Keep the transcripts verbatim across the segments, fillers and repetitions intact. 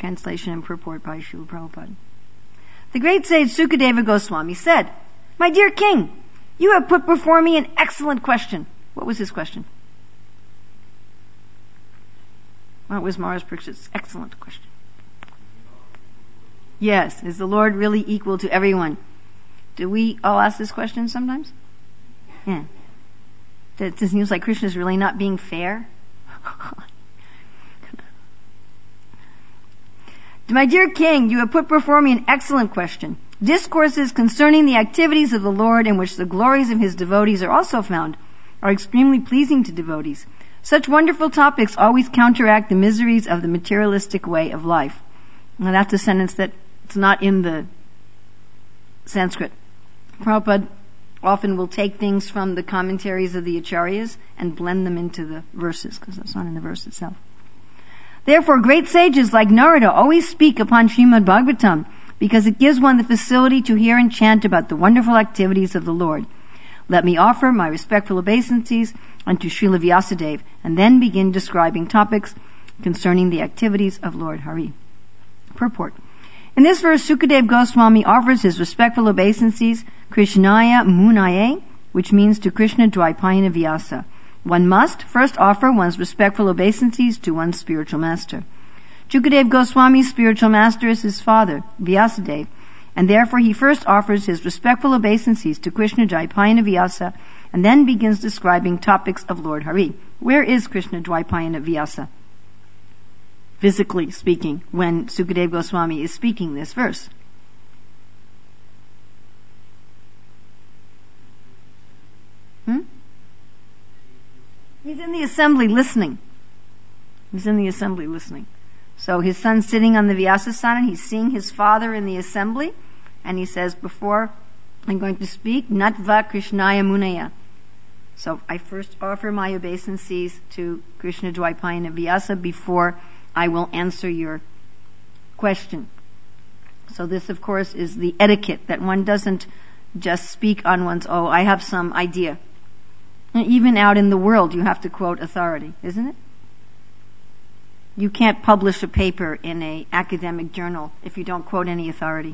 Translation and purport by Srila Prabhupada. The great sage Sukadeva Goswami said, "My dear king, you have put before me an excellent question." What was his question? What was Maharaj Parikshit's excellent question? Yes, is the Lord really equal to everyone? Do we all ask this question sometimes? Yeah. It seems like Krishna is really not being fair. My dear king, you have put before me an excellent question. Discourses concerning the activities of the Lord in which the glories of his devotees are also found are extremely pleasing to devotees. Such wonderful topics always counteract the miseries of the materialistic way of life. Now that's a sentence that's not in the Sanskrit. Prabhupada often will take things from the commentaries of the acharyas and blend them into the verses, because that's not in the verse itself. Therefore, great sages like Narada always speak upon Srimad Bhagavatam, because it gives one the facility to hear and chant about the wonderful activities of the Lord. Let me offer my respectful obeisances unto Srila Vyasadeva, and then begin describing topics concerning the activities of Lord Hari. Purport. In this verse, Sukadeva Goswami offers his respectful obeisances Krishnaya Munaye, which means to Krishna Dvaipayana Vyasa. One must first offer one's respectful obeisances to one's spiritual master. Sukadeva Goswami's spiritual master is his father, Vyasadeva, and therefore he first offers his respectful obeisances to Krishna Dvaipayana Vyasa, and then begins describing topics of Lord Hari. Where is Krishna Dvaipayana Vyasa? Physically speaking, when Sukadeva Goswami is speaking this verse. Hmm? He's in the assembly listening. He's in the assembly listening. So his son's sitting on the Vyasasana, he's seeing his father in the assembly, and he says, before I'm going to speak, Natva Krishnaya Munaya. So I first offer my obeisances to Krishna Dvaipayana Vyasa before I will answer your question. So this, of course, is the etiquette, that one doesn't just speak on one's, oh, I have some idea. And even out in the world, you have to quote authority, isn't it? You can't publish a paper in an academic journal if you don't quote any authority.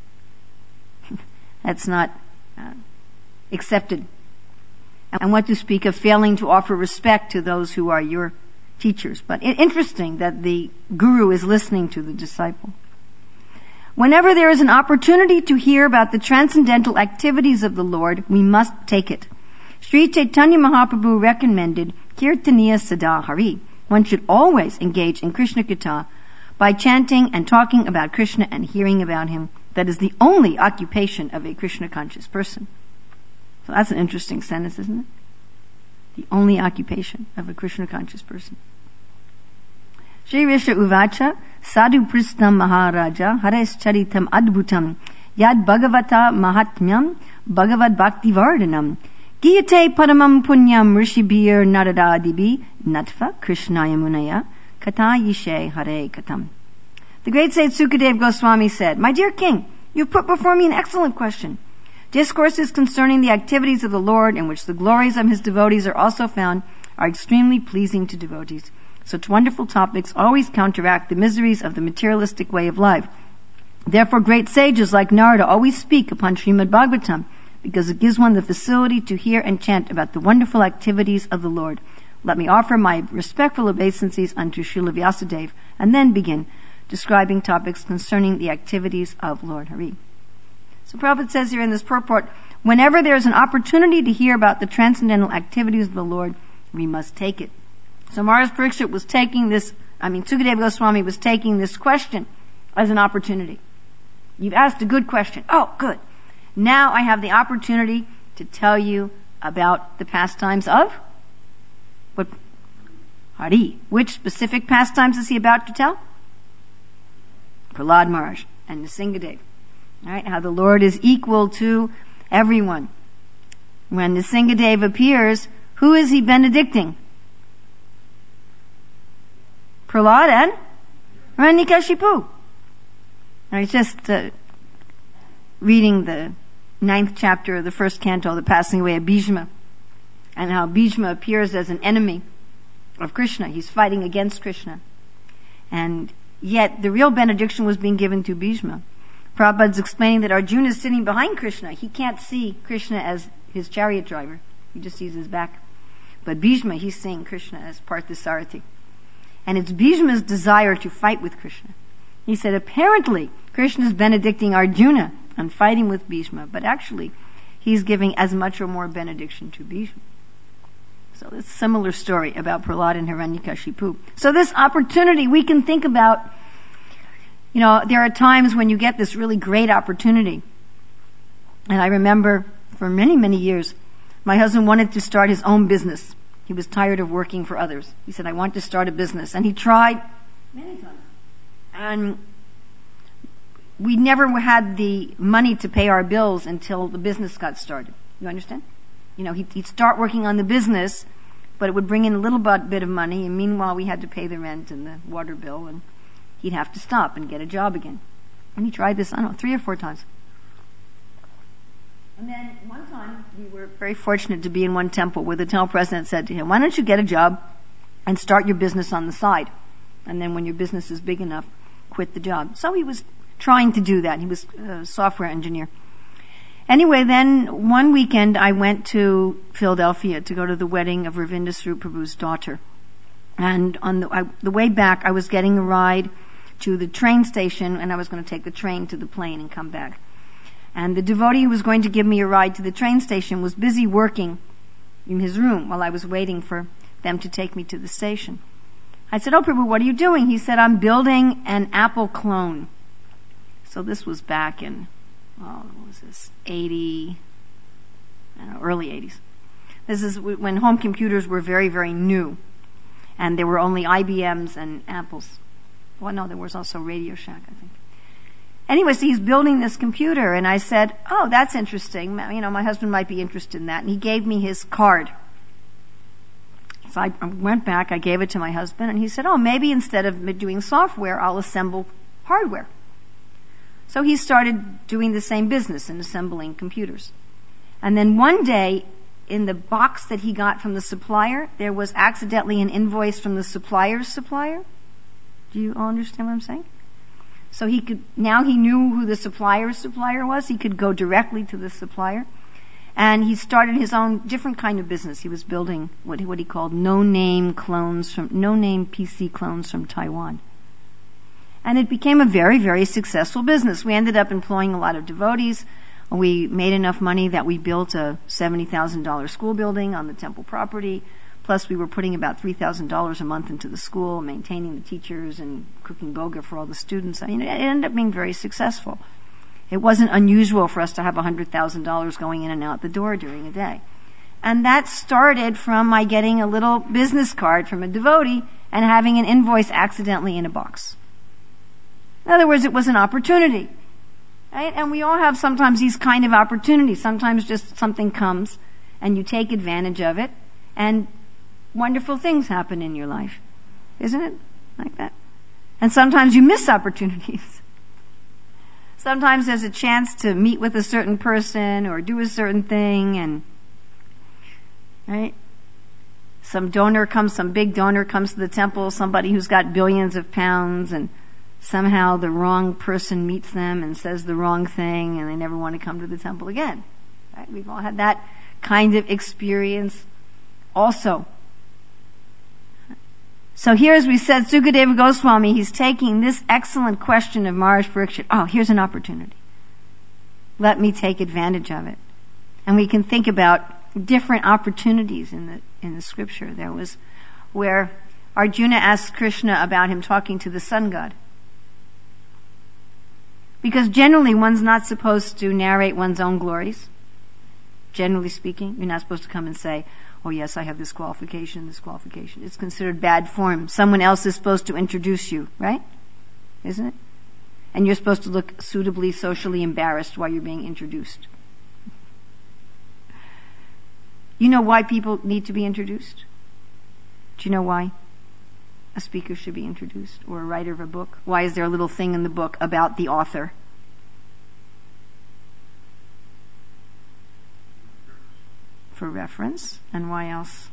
That's not uh, accepted. And what to speak of failing to offer respect to those who are your teachers. But it, interesting that the guru is listening to the disciple. Whenever there is an opportunity to hear about the transcendental activities of the Lord, we must take it. Sri Chaitanya Mahaprabhu recommended Kirtaniya Sada Hari. One should always engage in Krishna Katha by chanting and talking about Krishna and hearing about him. That is the only occupation of a Krishna conscious person. So that's an interesting sentence, isn't it? The only occupation of a Krishna conscious person. Shri Risha Uvacha Sadhu Pristam Maharaja Hares Charitam Adbhutam Yad Bhagavata Mahatmyam Bhagavad Bhakti Vardhanam Giyate Paramam Punyam Rishibir Naradadibi Natva Krishnaya Munaya Kata Yishe Hare Katam. The great sage Sukadeva Goswami said, My dear king, you put before me an excellent question. Discourses concerning the activities of the Lord, in which the glories of his devotees are also found, are extremely pleasing to devotees. Such wonderful topics always counteract the miseries of the materialistic way of life. Therefore, great sages like Narada always speak upon Srimad Bhagavatam, because it gives one the facility to hear and chant about the wonderful activities of the Lord. Let me offer my respectful obeisances unto Srila Vyasadeva, and then begin describing topics concerning the activities of Lord Hari. So Prabhupada says here in this purport, whenever there is an opportunity to hear about the transcendental activities of the Lord, we must take it. So Maharaj Parikshit was taking this, I mean, Sukadeva Goswami was taking this question as an opportunity. You've asked a good question. Oh, good. Now I have the opportunity to tell you about the pastimes of what? Hari. Which specific pastimes is he about to tell? Prahlad Maharaj and Nrsingadeva. All right, how the Lord is equal to everyone. When Nrsingadeva appears, who is he benedicting? Prahlad and Hiranyakashipu. I was just uh, reading the ninth chapter of the first canto, the passing away of Bhishma, and how Bhishma appears as an enemy of Krishna. He's fighting against Krishna. And Yet the real benediction was being given to Bhishma. Prabhupada's explaining that Arjuna is sitting behind Krishna. He can't see Krishna as his chariot driver. He just sees his back. But Bhishma, he's seeing Krishna as Parthasarathi. And it's Bhishma's desire to fight with Krishna. He said, apparently, Krishna is benedicting Arjuna and fighting with Bhishma, but actually, he's giving as much or more benediction to Bhishma. So it's a similar story about Prahlad and Hiranyakashipu. So this opportunity we can think about, you know, there are times when you get this really great opportunity. And I remember for many, many years, my husband wanted to start his own business. He was tired of working for others. He said, I want to start a business. And he tried many times. And we never had the money to pay our bills until the business got started. You understand? You know, he'd, he'd start working on the business, but it would bring in a little bit of money, and meanwhile we had to pay the rent and the water bill, and he'd have to stop and get a job again. And he tried this, I don't know, three or four times. And then one time, we were very fortunate to be in one temple where the temple president said to him, why don't you get a job and start your business on the side? And then when your business is big enough, quit the job. So he was trying to do that. He was a software engineer. Anyway, then one weekend I went to Philadelphia to go to the wedding of Ravinda Swarup Prabhu's daughter. And on the, I, the way back, I was getting a ride to the train station, and I was going to take the train to the plane and come back. And the devotee who was going to give me a ride to the train station was busy working in his room while I was waiting for them to take me to the station. I said, oh, Prabhu, what are you doing? He said, I'm building an Apple clone. So this was back in, oh, what was this, eighty, I don't know, early eighties. This is when home computers were very, very new. And there were only I B Ms and Apples. Well, no, there was also Radio Shack, I think. Anyway, so he's building this computer, and I said, oh, that's interesting. You know, my husband might be interested in that. And he gave me his card. So I went back, I gave it to my husband, and he said, oh, maybe instead of doing software, I'll assemble hardware. So he started doing the same business and assembling computers. And then one day, in the box that he got from the supplier, there was accidentally an invoice from the supplier's supplier. Do you all understand what I'm saying? So he could, now he knew who the supplier's supplier was. He could go directly to the supplier. And he started his own different kind of business. He was building what he, what he called no-name clones from, no-name P C clones from Taiwan. And it became a very, very successful business. We ended up employing a lot of devotees. We made enough money that we built a seventy thousand dollars school building on the temple property. Plus, we were putting about three thousand dollars a month into the school, maintaining the teachers and cooking boga for all the students. I mean, it ended up being very successful. It wasn't unusual for us to have one hundred thousand dollars going in and out the door during a day. And that started from my getting a little business card from a devotee and having an invoice accidentally in a box. In other words, it was an opportunity. Right? And we all have sometimes these kind of opportunities. Sometimes just something comes and you take advantage of it and wonderful things happen in your life. Isn't it like that? And sometimes you miss opportunities. Sometimes there's a chance to meet with a certain person or do a certain thing, and right? Some donor comes, some big donor comes to the temple, somebody who's got billions of pounds, and somehow the wrong person meets them and says the wrong thing, and they never want to come to the temple again. Right? We've all had that kind of experience also. So here, as we said, Sukadeva Goswami, he's taking this excellent question of Maharaj Parikshit. Oh, here's an opportunity. Let me take advantage of it. And we can think about different opportunities in the in the scripture. There was where Arjuna asked Krishna about him talking to the sun god. Because generally one's not supposed to narrate one's own glories. Generally speaking, you're not supposed to come and say, oh yes, I have this qualification, this qualification. It's considered bad form. Someone else is supposed to introduce you, right? Isn't it? And you're supposed to look suitably socially embarrassed while you're being introduced. You know why people need to be introduced? Do you know why a speaker should be introduced, or a writer of a book? Why is there a little thing in the book about the author? For reference. And why else?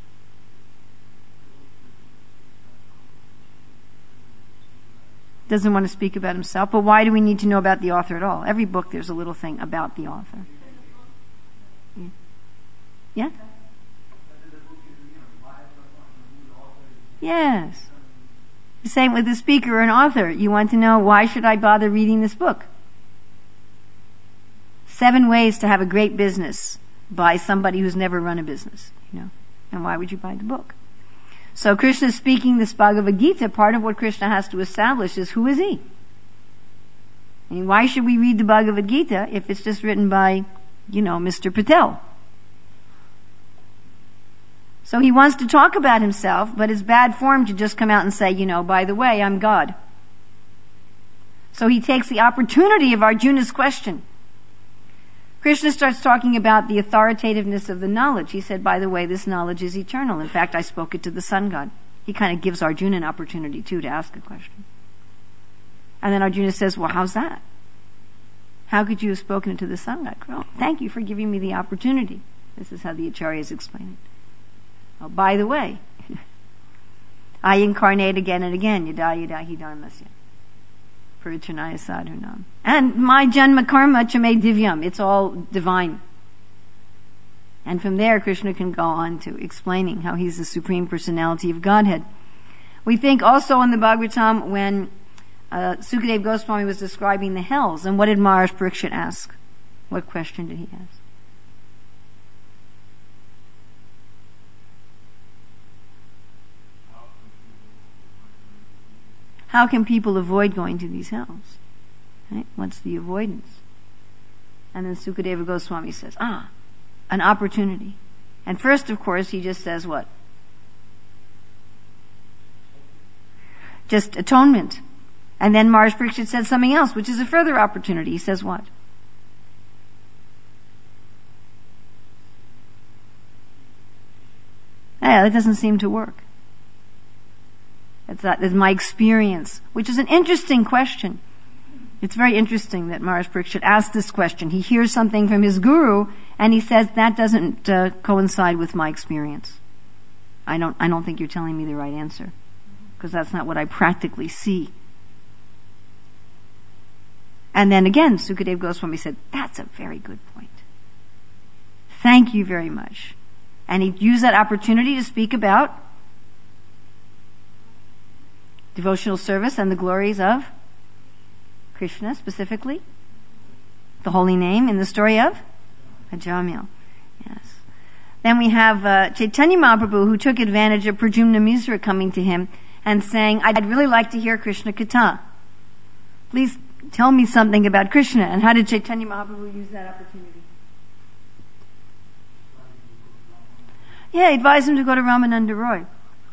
Doesn't want to speak about himself. But why do we need to know about the author at all? Every book there's a little thing about the author. Yeah? Yeah? Yes. The same with the speaker or an author. You want to know, why should I bother reading this book? Seven ways to have a great business by somebody who's never run a business, you know. And why would you buy the book? So Krishna is speaking this Bhagavad Gita. Part of what Krishna has to establish is, who is he? I mean, why should we read the Bhagavad Gita if it's just written by, you know, Mister Patel? So he wants to talk about himself, but it's bad form to just come out and say, you know, by the way, I'm God. So he takes the opportunity of Arjuna's question. Krishna starts talking about the authoritativeness of the knowledge. He said, by the way, this knowledge is eternal. In fact, I spoke it to the sun god. He kind of gives Arjuna an opportunity, too, to ask a question. And then Arjuna says, well, how's that? How could you have spoken it to the sun god? Well, thank you for giving me the opportunity. This is how the Acharyas explain it. Oh, by the way, I incarnate again and again. Yada yada hi dharmasya. Parichanaya sadhunam. And my janma karma chame divyam. It's all divine. And from there, Krishna can go on to explaining how he's the Supreme Personality of Godhead. We think also in the Bhagavatam when uh, Sukadeva Goswami was describing the hells, and what did Maharaj Parikshit ask? What question did he ask? How can people avoid going to these hells? Right? What's the avoidance? And then Sukadeva Goswami says, ah, an opportunity. And first, of course, he just says what? Just atonement. And then Maharaj Parikshit said something else, which is a further opportunity. He says what? Yeah, that doesn't seem to work. That's, that is my experience, which is an interesting question. It's very interesting that Maharaj Parikshit asked this question. He hears something from his guru, and he says, that doesn't uh, coincide with my experience. I don't, I don't think you're telling me the right answer, because that's not what I practically see. And then again, Sukadeva Goswami said, that's a very good point. Thank you very much. And he used that opportunity to speak about devotional service and the glories of Krishna, specifically the holy name in the story of Ajamil. Yes. Then we have uh, Chaitanya Mahaprabhu, who took advantage of Pradyumna Misra coming to him and saying, I'd really like to hear Krishna Katha. Please tell me something about Krishna. And how did Chaitanya Mahaprabhu use that opportunity? Yeah, he advised him to go to Ramananda Roy.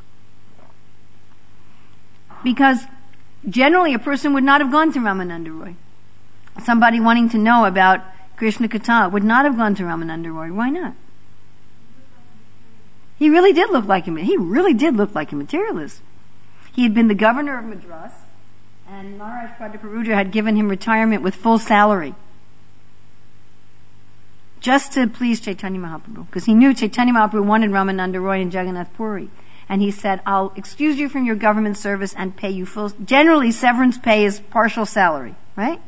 Because generally a person would not have gone to Ramananda Roy. Somebody wanting to know about Krishna Katha would not have gone to Ramananda Roy. Why not? He really did look like him. He really did look like a materialist. He had been the governor of Madras, and Maharaj Prataparudra had given him retirement with full salary, just to please Chaitanya Mahaprabhu, because he knew Chaitanya Mahaprabhu wanted Ramananda Roy in Jagannath Puri. And he said, I'll excuse you from your government service and pay you full. Generally, severance pay is partial salary, right?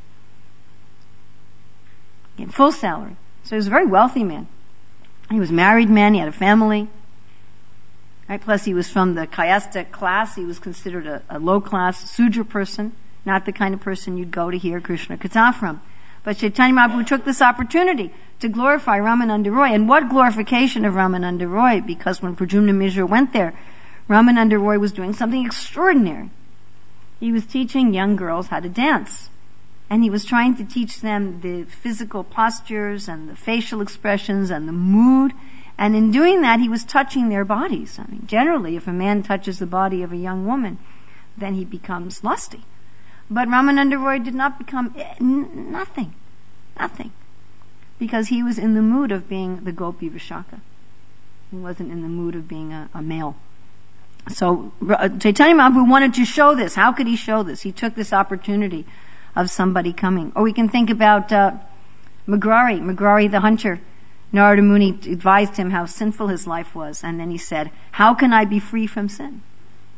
Again, full salary. So he was a very wealthy man. He was a married man. He had a family. Right? Plus, he was from the Kayasta class. He was considered a, a low-class Sudra person, not the kind of person you'd go to hear Krishna Katha from. But Chaitanya Mahaprabhu took this opportunity to glorify Ramananda Roy. And what glorification of Ramananda Roy? Because when Pradyumna Misra went there, Ramananda Roy was doing something extraordinary. He was teaching young girls how to dance. And he was trying to teach them the physical postures and the facial expressions and the mood. And in doing that, he was touching their bodies. I mean, generally, if a man touches the body of a young woman, then he becomes lusty. But Ramananda Roy did not become n- nothing, nothing, because he was in the mood of being the Gopi Vishaka. He wasn't in the mood of being a, a male. So uh, Chaitanya Mahaprabhu wanted to show this. How could he show this? He took this opportunity of somebody coming. Or we can think about uh, Magrari, Magrari the hunter. Narada Muni advised him how sinful his life was, and then he said, how can I be free from sin?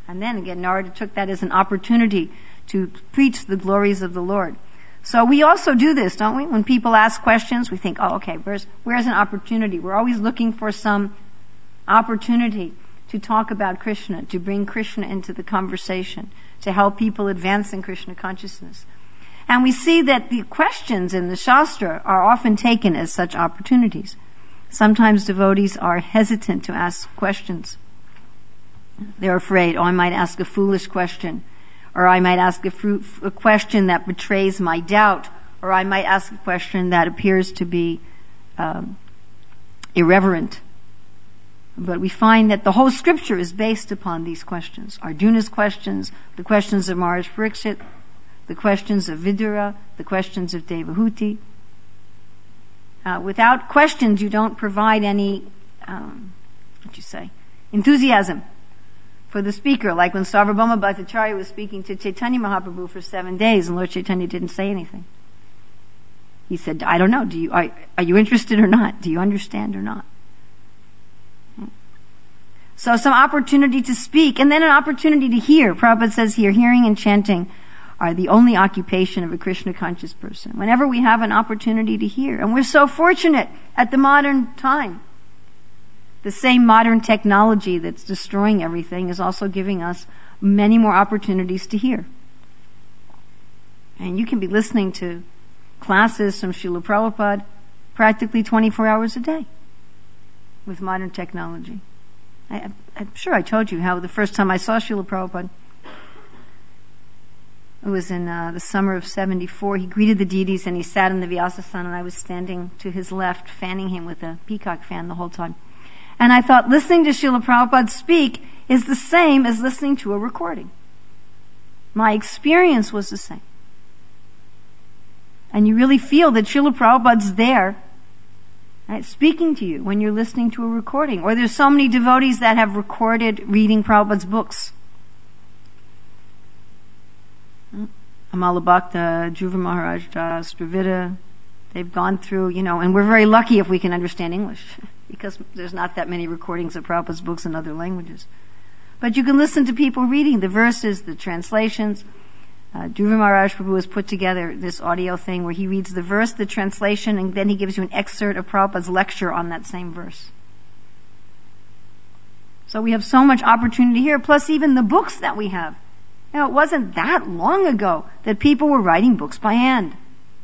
And then again, Narada took that as an opportunity to preach the glories of the Lord. So we also do this, don't we? When people ask questions, we think, oh, okay, where's, where's an opportunity? We're always looking for some opportunity to talk about Krishna, to bring Krishna into the conversation, to help people advance in Krishna consciousness. And we see that the questions in the Shastra are often taken as such opportunities. Sometimes devotees are hesitant to ask questions. They're afraid, oh, I might ask a foolish question, or I might ask a, fru- a question that betrays my doubt, or I might ask a question that appears to be um, irreverent. But we find that the whole scripture is based upon these questions. Arjuna's questions, the questions of Maharaj Parikshit, the questions of Vidura, the questions of Devahuti. Uh, without questions, you don't provide any, um, what you say, enthusiasm for the speaker. Like when Sarvabhauma Bhattacharya was speaking to Chaitanya Mahaprabhu for seven days, and Lord Chaitanya didn't say anything. He said, I don't know, do you, are, are you interested or not? Do you understand or not? So some opportunity to speak, and then an opportunity to hear. Prabhupada says here, hearing and chanting are the only occupation of a Krishna conscious person. Whenever we have an opportunity to hear, and we're so fortunate at the modern time. The same modern technology that's destroying everything is also giving us many more opportunities to hear. And you can be listening to classes from Srila Prabhupada practically twenty-four hours a day with modern technology. I, I'm sure I told you how the first time I saw Srila Prabhupada, it was in uh, the summer of seventy-four. He greeted the deities and he sat in the Vyasasana, and I was standing to his left, fanning him with a peacock fan the whole time. And I thought, listening to Srila Prabhupada speak is the same as listening to a recording. My experience was the same. And you really feel that Srila Prabhupada's there, right, speaking to you when you're listening to a recording. Or there's so many devotees that have recorded reading Prabhupada's books. Amala Bhakta, Dhruva Maharaj Das, Dravida, they've gone through, you know, and we're very lucky if we can understand English, because there's not that many recordings of Prabhupada's books in other languages. But you can listen to people reading the verses, the translations. Uh, Dhruva Maharaj Prabhu has put together this audio thing where he reads the verse, the translation, and then he gives you an excerpt of Prabhupada's lecture on that same verse. So we have so much opportunity here, plus even the books that we have. You know, it wasn't that long ago that people were writing books by hand.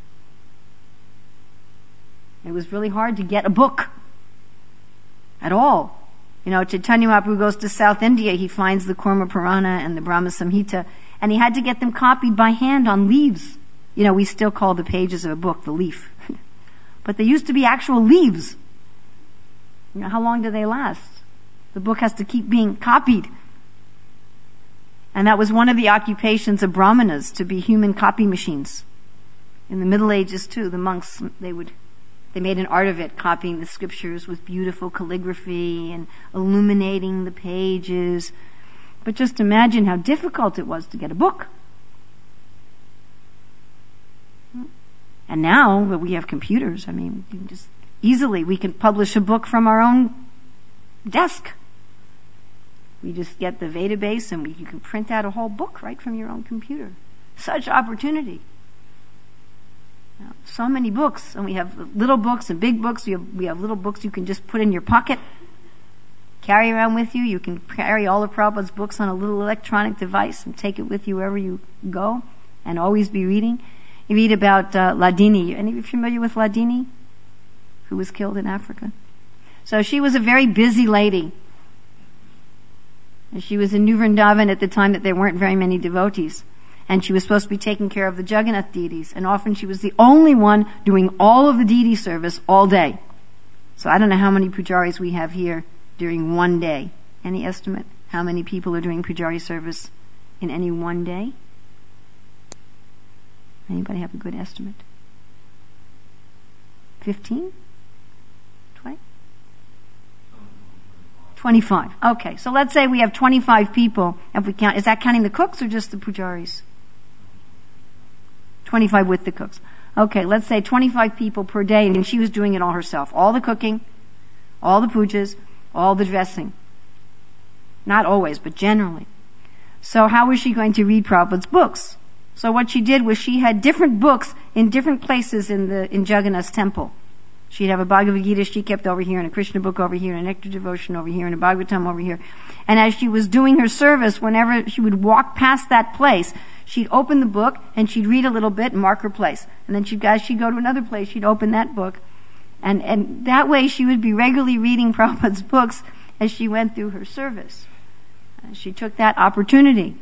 It was really hard to get a book at all. You know, Chaitanya Mahaprabhu goes to South India, he finds the Kurma Purana and the Brahma Samhita, and he had to get them copied by hand on leaves. You know, we still call the pages of a book the leaf. But they used to be actual leaves. You know, how long do they last? The book has to keep being copied. And that was one of the occupations of brahmanas, to be human copy machines. In the Middle Ages too, the monks, they would, they made an art of it, copying the scriptures with beautiful calligraphy and illuminating the pages. But just imagine how difficult it was to get a book. And now that we have computers, I mean, we can just easily, we can publish a book from our own desk. We just get the database and we, you can print out a whole book right from your own computer. Such opportunity. You know, so many books, and we have little books and big books. We have, we have little books you can just put in your pocket, carry around with you. You can carry all of Prabhupada's books on a little electronic device and take it with you wherever you go and always be reading. You read about uh, Ladini. Any of you familiar with Ladini, who was killed in Africa? So she was a very busy lady. And she was in New Vrindavan at the time that there weren't very many devotees. And she was supposed to be taking care of the Jagannath deities. And often she was the only one doing all of the deity service all day. So I don't know how many pujaris we have here during one day. Any estimate how many people are doing pujari service in any one day? Anybody have a good estimate? Fifteen? Twenty? Twenty-five. Okay, so let's say we have twenty-five people. If we count, is that counting the cooks or just the pujaris? Twenty-five with the cooks. Okay, let's say twenty-five people per day, and she was doing it all herself. All the cooking, all the pujas, all the dressing. Not always, but generally. So how was she going to read Prabhupada's books? So what she did was she had different books in different places in the in Jagannath's temple. She'd have a Bhagavad Gita she kept over here, and a Krishna book over here, and a Nectar Devotion over here, and a Bhagavatam over here. And as she was doing her service, whenever she would walk past that place, she'd open the book, and she'd read a little bit and mark her place. And then she'd, as she'd go to another place, she'd open that book. And, and that way she would be regularly reading Prabhupada's books as she went through her service. Uh, she took that opportunity.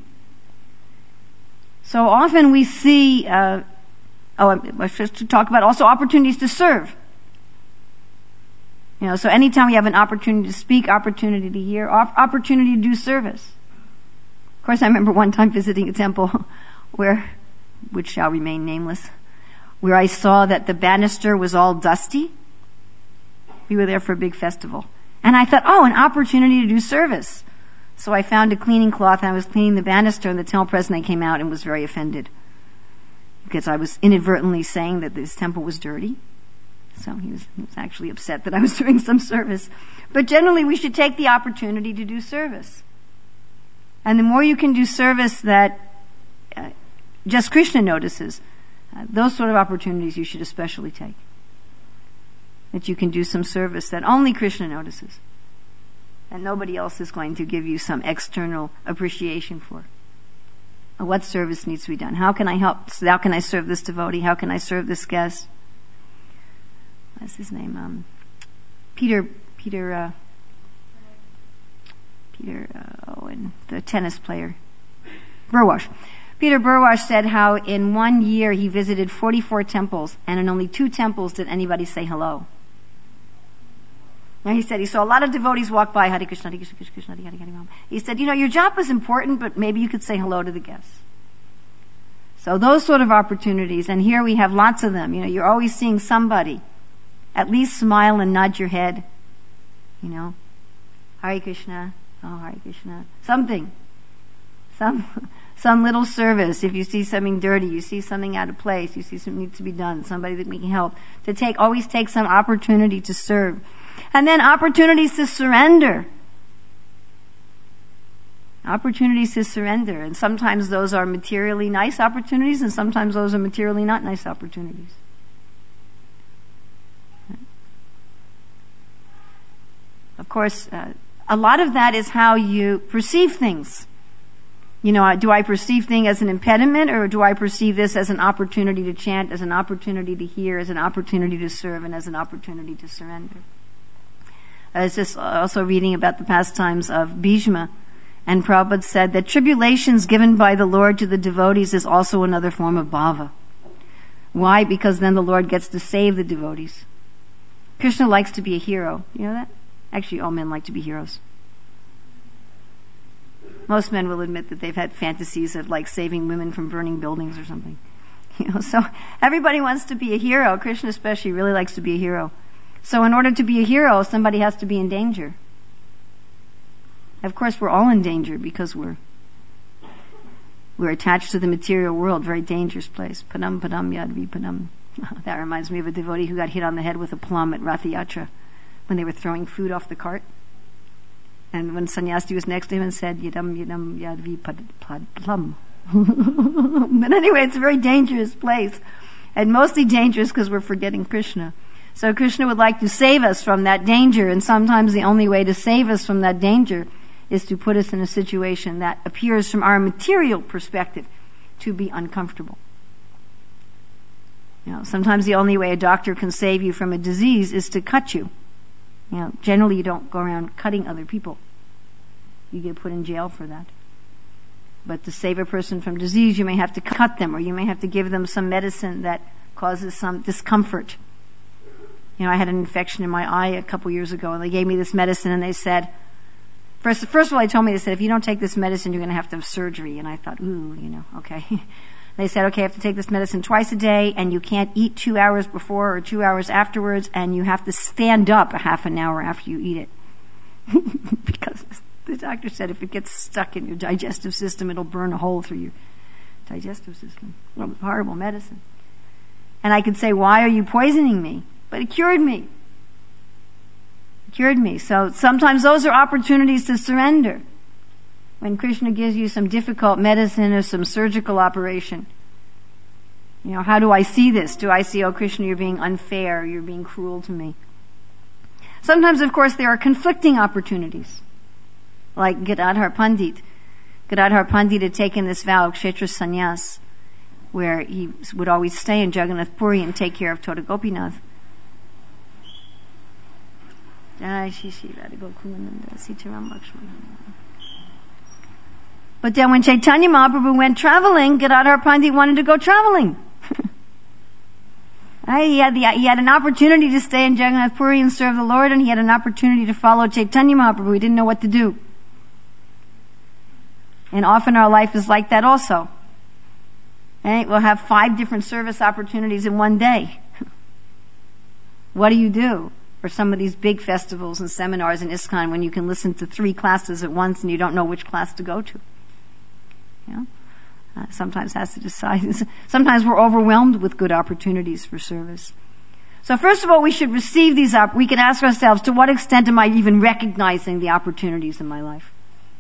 So often we see, uh, oh, I was just to talk about also opportunities to serve. You know, so anytime we have an opportunity to speak, opportunity to hear, opportunity to do service. Of course, I remember one time visiting a temple where, which shall remain nameless, where I saw that the banister was all dusty. We were there for a big festival. And I thought, oh, an opportunity to do service. So I found a cleaning cloth and I was cleaning the banister, and the temple president came out and was very offended because I was inadvertently saying that this temple was dirty. So he was, he was actually upset that I was doing some service. But generally we should take the opportunity to do service. And the more you can do service that uh, just Krishna notices, uh, those sort of opportunities you should especially take. That you can do some service that only Krishna notices. And nobody else is going to give you some external appreciation for. Uh, what service needs to be done? How can I help? How can I serve this devotee? How can I serve this guest? What's his name? Um, Peter, Peter, uh, Peter, uh, oh, and the tennis player, Burwash. Peter Burwash said how in one year he visited forty-four temples, and in only two temples did anybody say hello. Now he said he saw a lot of devotees walk by, Hare Krishna, Hare Krishna, Krishna Krishna, Hare Hare, Hare Rama. He said, you know, your job is important, but maybe you could say hello to the guests. So those sort of opportunities, and here we have lots of them. You know, you're always seeing somebody. At least smile and nod your head. You know, Hare Krishna, oh Hare Krishna, something, some, some little service. If you see something dirty, you see something out of place, you see something needs to be done, somebody that we can help. To take, always take some opportunity to serve, and then opportunities to surrender. Opportunities to surrender, and sometimes those are materially nice opportunities, and sometimes those are materially not nice opportunities. Of course, uh, a lot of that is how you perceive things. You know, do I perceive things as an impediment, or do I perceive this as an opportunity to chant, as an opportunity to hear, as an opportunity to serve, and as an opportunity to surrender? I was just also reading about the pastimes of Bhishma, and Prabhupada said that tribulations given by the Lord to the devotees is also another form of bhava. Why? Because then the Lord gets to save the devotees. Krishna likes to be a hero. You know that? Actually, all men like to be heroes. Most men will admit that they've had fantasies of like saving women from burning buildings or something. You know, so everybody wants to be a hero. Krishna especially really likes to be a hero. So in order to be a hero, somebody has to be in danger. Of course, we're all in danger because we're we're attached to the material world, very dangerous place. Padam padam yadvi padam. That reminds me of a devotee who got hit on the head with a plum at Rath Yatra, when they were throwing food off the cart. And when Sannyasi was next to him and said, Yadam, Yadam, Yadvi, Pad, Pad, Plum. But anyway, it's a very dangerous place. And mostly dangerous because we're forgetting Krishna. So Krishna would like to save us from that danger, and sometimes the only way to save us from that danger is to put us in a situation that appears from our material perspective to be uncomfortable. You know, sometimes the only way a doctor can save you from a disease is to cut you. You know, generally you don't go around cutting other people. You get put in jail for that. But to save a person from disease, you may have to cut them, or you may have to give them some medicine that causes some discomfort. You know, I had an infection in my eye a couple years ago, and they gave me this medicine, and they said, first, first of all, they told me, they said, if you don't take this medicine, you're going to have to have surgery. And I thought, ooh, you know, okay. They said, okay, you have to take this medicine twice a day, and you can't eat two hours before or two hours afterwards, and you have to stand up a half an hour after you eat it. Because the doctor said if it gets stuck in your digestive system, it'll burn a hole through your digestive system. Well, horrible medicine. And I could say, why are you poisoning me? But it cured me. It cured me. So sometimes those are opportunities to surrender. When Krishna gives you some difficult medicine or some surgical operation, you know, how do I see this? Do I see, oh Krishna, you're being unfair, you're being cruel to me? Sometimes, of course, there are conflicting opportunities. Like Gadadhar Pandit. Gadadhar Pandit had taken this vow of Kshetra Sannyas, where he would always stay in Jagannath Puri and take care of Tota Gopinath. Jai Shri Shri Radha Gokulananda Sitaram Lakshmana. But then when Chaitanya Mahaprabhu went traveling, Gadadhar Pandit wanted to go traveling. He had, the, he had an opportunity to stay in Jagannath Puri and serve the Lord, and he had an opportunity to follow Chaitanya Mahaprabhu. He didn't know what to do. And often our life is like that also. Right? We'll have five different service opportunities in one day. What do you do for some of these big festivals and seminars in ISKCON when you can listen to three classes at once and you don't know which class to go to? You know? Uh, sometimes has to decide. Sometimes we're overwhelmed with good opportunities for service. So first of all, we should receive these op- we can ask ourselves, to what extent am I even recognizing the opportunities in my life?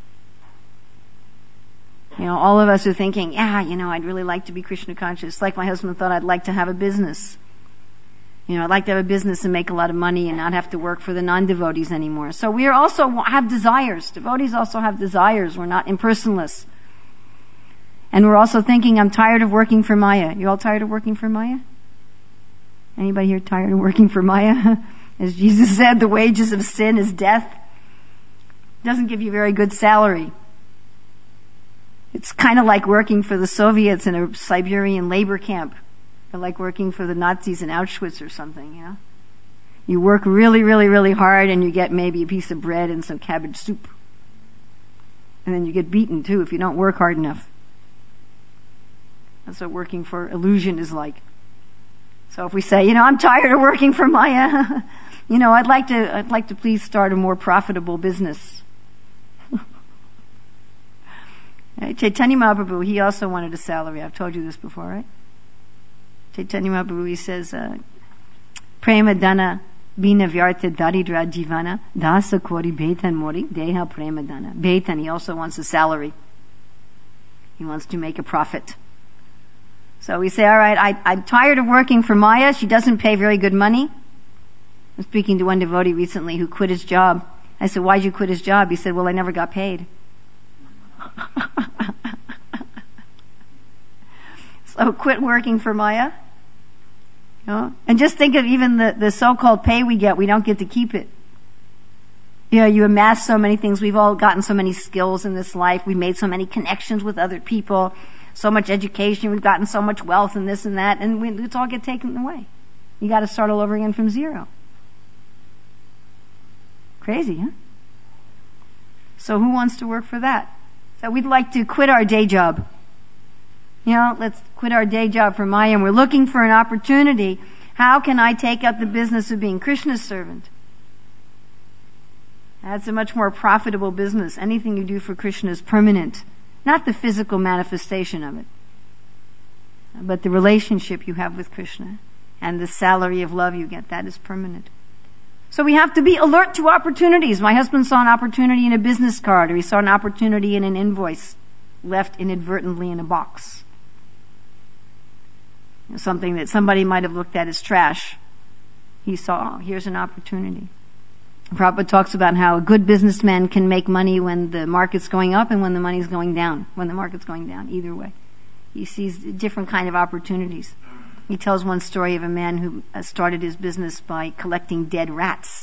You know, all of us are thinking, yeah, you know, I'd really like to be Krishna conscious. Like my husband thought, I'd like to have a business. You know, I'd like to have a business and make a lot of money and not have to work for the non-devotees anymore. So we are also have desires. Devotees also have desires. We're not impersonalists. And we're also thinking, I'm tired of working for Maya. You all tired of working for Maya? Anybody here tired of working for Maya? As Jesus said, the wages of sin is death. It doesn't give you very good salary. It's kind of like working for the Soviets in a Siberian labor camp. Or like working for the Nazis in Auschwitz or something, you know? You work really, really, really hard and you get maybe a piece of bread and some cabbage soup. And then you get beaten too if you don't work hard enough. That's what working for illusion is like. So if we say, you know, I'm tired of working for Maya, you know, I'd like to, I'd like to please start a more profitable business. Right? Chaitanya Mahaprabhu, he also wanted a salary. I've told you this before, right? Chaitanya Mahaprabhu, he says, uh, Prema dana bina vyarta daridra jivana dasa kori betan mori deha prema dana. Betan, he also wants a salary. He wants to make a profit. So we say, all right, I, I'm tired of working for Maya. She doesn't pay very good money. I was speaking to one devotee recently who quit his job. I said, why'd you quit his job? He said, well, I never got paid. So quit working for Maya. You know? And just think of even the, the so-called pay we get, we don't get to keep it. You know, you amass so many things. We've all gotten so many skills in this life. We've made so many connections with other people. So much education, we've gotten so much wealth and this and that, and we, it's all get taken away. You got to start all over again from zero. Crazy, huh? So who wants to work for that? So we'd like to quit our day job. You know, let's quit our day job for Maya, and we're looking for an opportunity. How can I take up the business of being Krishna's servant? That's a much more profitable business. Anything you do for Krishna is permanent. Not the physical manifestation of it, but the relationship you have with Krishna and the salary of love you get, that is permanent. So we have to be alert to opportunities. My husband saw an opportunity in a business card, or he saw an opportunity in an invoice left inadvertently in a box. Something that somebody might have looked at as trash. He saw, oh, here's an opportunity. Prabhupada talks about how a good businessman can make money when the market's going up and when the money's going down, when the market's going down, either way. He sees different kind of opportunities. He tells one story of a man who started his business by collecting dead rats.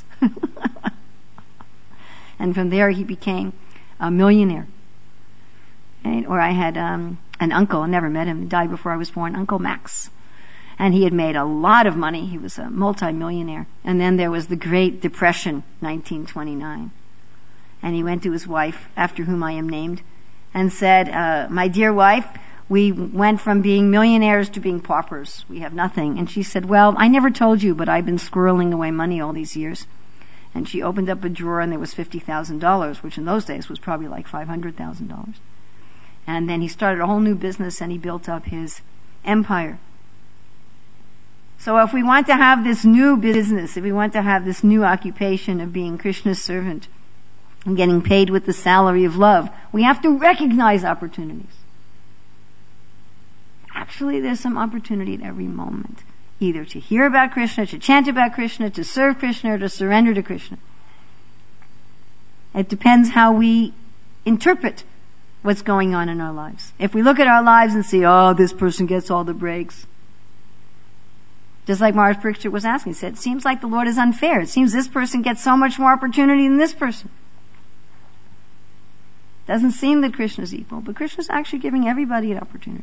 And from there he became a millionaire. Right? Or I had um, an uncle, I never met him, he died before I was born, Uncle Max. And he had made a lot of money. He was a multi-millionaire. And then there was the Great Depression, nineteen twenty-nine. And he went to his wife, after whom I am named, and said, uh, my dear wife, we went from being millionaires to being paupers. We have nothing. And she said, well, I never told you, but I've been squirreling away money all these years. And she opened up a drawer and there was fifty thousand dollars, which in those days was probably like five hundred thousand dollars. And then he started a whole new business and he built up his empire. So if we want to have this new business, if we want to have this new occupation of being Krishna's servant, I'm getting paid with the salary of love. We have to recognize opportunities. Actually, there's some opportunity at every moment, either to hear about Krishna, to chant about Krishna, to serve Krishna, or to surrender to Krishna. It depends how we interpret what's going on in our lives. If we look at our lives and see, oh, this person gets all the breaks. Just like Maharaj Parikshit was asking, he said, it seems like the Lord is unfair. It seems this person gets so much more opportunity than this person. Doesn't seem that Krishna's equal, but Krishna's actually giving everybody an opportunity.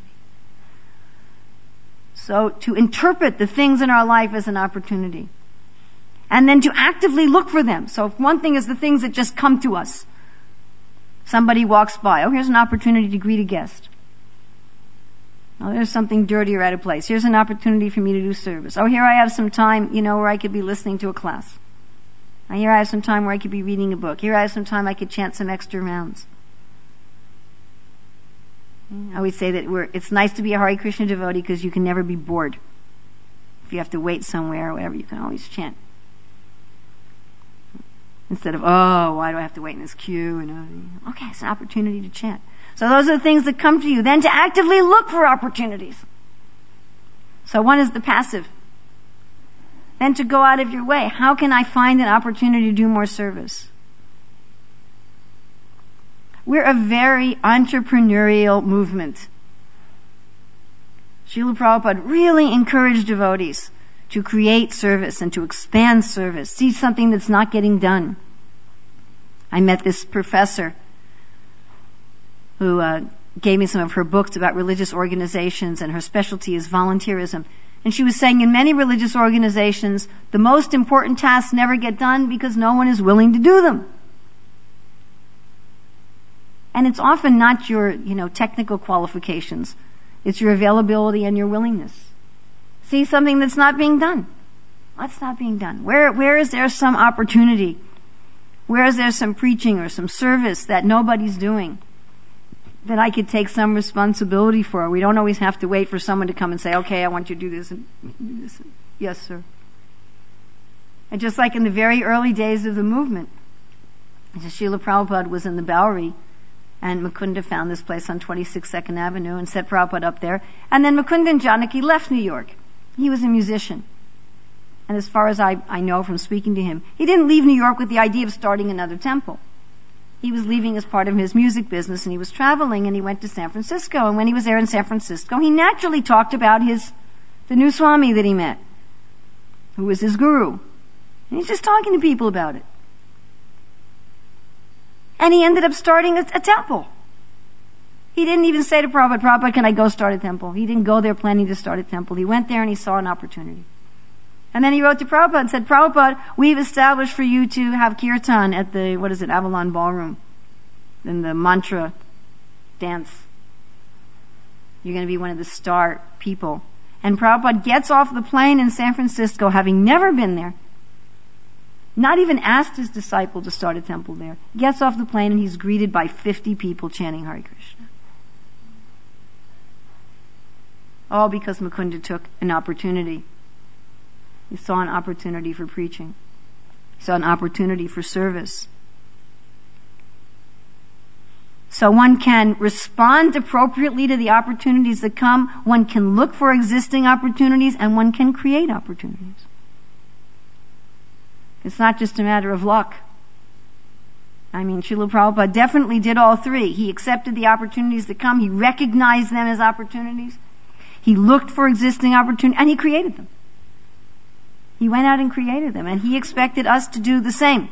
So to interpret the things in our life as an opportunity, and then to actively look for them. So if one thing is the things that just come to us. Somebody walks by. Oh, here's an opportunity to greet a guest. Oh, there's something dirty or out of place. Here's an opportunity for me to do service. Oh, here I have some time, you know, where I could be listening to a class. Oh, here I have some time where I could be reading a book. Here I have some time I could chant some extra rounds. I always say that we're, it's nice to be a Hare Krishna devotee because you can never be bored. If you have to wait somewhere or whatever, you can always chant. Instead of, oh, why do I have to wait in this queue? And uh, okay, it's an opportunity to chant. So those are the things that come to you. Then to actively look for opportunities. So one is the passive. Then to go out of your way. How can I find an opportunity to do more service? We're a very entrepreneurial movement. Srila Prabhupada really encouraged devotees to create service and to expand service. See something that's not getting done. I met this professor who uh, gave me some of her books about religious organizations, and her specialty is volunteerism. And she was saying in many religious organizations, the most important tasks never get done because no one is willing to do them. And it's often not your, you know, technical qualifications. It's your availability and your willingness. See something that's not being done. What's not being done? Where, where is there some opportunity? Where is there some preaching or some service that nobody's doing that I could take some responsibility for? We don't always have to wait for someone to come and say, okay, I want you to do this and do this. Yes, sir. And just like in the very early days of the movement, Srila Prabhupada was in the Bowery, and Mukunda found this place on twenty-six second Avenue and set Prabhupada up there. And then Mukunda and Janaki left New York. He was a musician. And as far as I, I know from speaking to him, he didn't leave New York with the idea of starting another temple. He was leaving as part of his music business, and he was traveling, and he went to San Francisco. And when he was there in San Francisco, he naturally talked about his, the new Swami that he met, who was his guru. And he's just talking to people about it. And he ended up starting a, a temple. He didn't even say to Prabhupada, Prabhupada, can I go start a temple? He didn't go there planning to start a temple. He went there and he saw an opportunity. And then he wrote to Prabhupada and said, Prabhupada, we've established for you to have kirtan at the, what is it, Avalon Ballroom, in the mantra dance. You're going to be one of the star people. And Prabhupada gets off the plane in San Francisco, having never been there, not even asked his disciple to start a temple there, gets off the plane and he's greeted by fifty people chanting Hare Krishna. All because Mukunda took an opportunity. He saw an opportunity for preaching. He saw an opportunity for service. So one can respond appropriately to the opportunities that come. One can look for existing opportunities, and one can create opportunities. It's not just a matter of luck. I mean, Srila Prabhupada definitely did all three. He accepted the opportunities that come. He recognized them as opportunities. He looked for existing opportunities, and he created them. He went out and created them, and he expected us to do the same.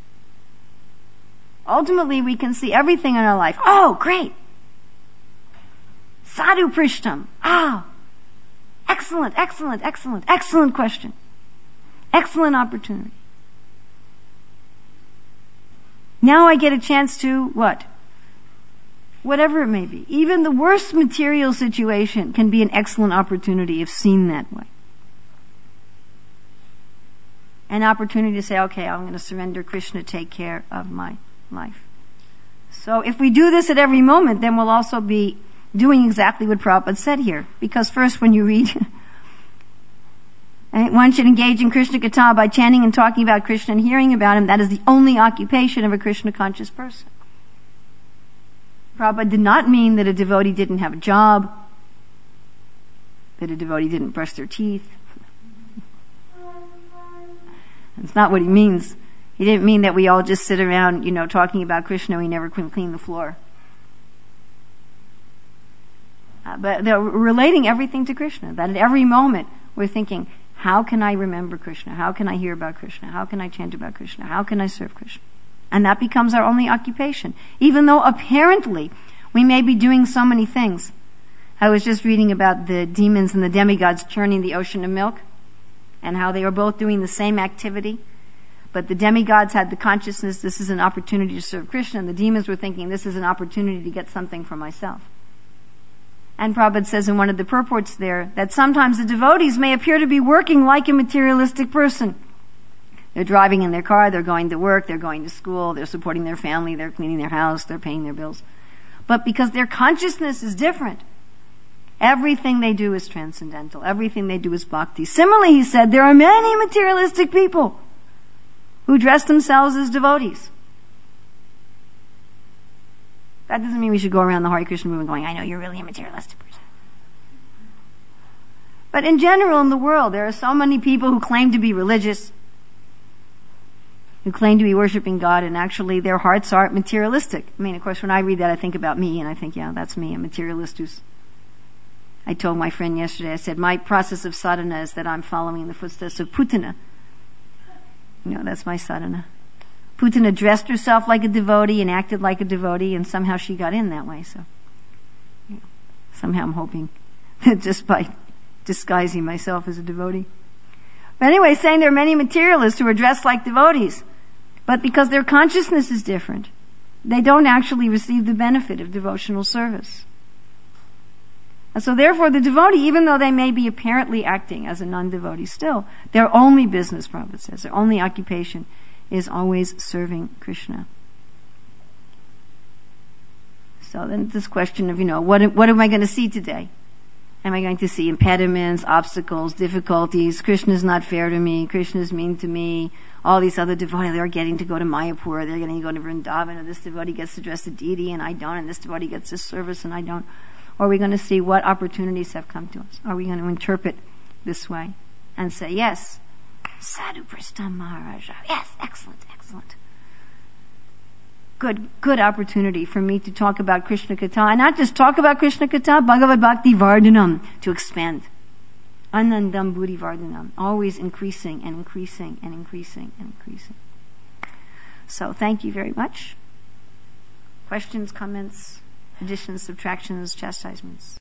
Ultimately, we can see everything in our life. Oh, great! Sadhu Prishtam. Ah! Excellent, excellent, excellent, excellent question. Excellent opportunity. Now I get a chance to, what? Whatever it may be. Even the worst material situation can be an excellent opportunity if seen that way. An opportunity to say, okay, I'm going to surrender Krishna, take care of my life. So if we do this at every moment, then we'll also be doing exactly what Prabhupada said here. Because first, when you read And one should engage in Krishna Katha by chanting and talking about Krishna and hearing about him. That is the only occupation of a Krishna conscious person. Prabhupada did not mean that a devotee didn't have a job, that a devotee didn't brush their teeth. That's not what he means. He didn't mean that we all just sit around, you know, talking about Krishna, we never clean the floor. Uh, but they're relating everything to Krishna, that at every moment we're thinking, how can I remember Krishna? How can I hear about Krishna? How can I chant about Krishna? How can I serve Krishna? And that becomes our only occupation. Even though apparently we may be doing so many things. I was just reading about the demons and the demigods churning the ocean of milk and how they were both doing the same activity. But the demigods had the consciousness, this is an opportunity to serve Krishna, and the demons were thinking, this is an opportunity to get something for myself. And Prabhupada says in one of the purports there that sometimes the devotees may appear to be working like a materialistic person. They're driving in their car, they're going to work, they're going to school, they're supporting their family, they're cleaning their house, they're paying their bills. But because their consciousness is different, everything they do is transcendental. Everything they do is bhakti. Similarly, he said, there are many materialistic people who dress themselves as devotees. That doesn't mean we should go around the Hare Krishna movement going, I know you're really a materialistic person. But in general in the world, there are so many people who claim to be religious, who claim to be worshiping God, and actually their hearts aren't materialistic. I mean, of course, when I read that, I think about me, and I think, yeah, that's me, a materialist who's... I told my friend yesterday, I said, my process of sadhana is that I'm following the footsteps of Putana. You know, that's my sadhana. Putana dressed herself like a devotee and acted like a devotee, and somehow she got in that way. So, you know, somehow I'm hoping that just by disguising myself as a devotee. But anyway, saying there are many materialists who are dressed like devotees, but because their consciousness is different, they don't actually receive the benefit of devotional service. And so therefore the devotee, even though they may be apparently acting as a non-devotee still, their only business, Prabhupada says, their only occupation is always serving Krishna. So then this question of, you know, what, what am I going to see today? Am I going to see impediments, obstacles, difficulties? Krishna's not fair to me. Krishna's mean to me. All these other devotees, they're getting to go to Mayapur. They're getting to go to Vrindavan. And this devotee gets to dress the deity and I don't. And this devotee gets this service and I don't. Or are we going to see what opportunities have come to us? Are we going to interpret this way and say, yes, Sadhu Prastham Maharaja. Yes, excellent, excellent. Good, good opportunity for me to talk about Krishna Katha. And not just talk about Krishna Katha, Bhagavad Bhakti Vardhanam, to expand. Anandam Buddhi Vardhanam. Always increasing and increasing and increasing and increasing. So thank you very much. Questions, comments, additions, subtractions, chastisements?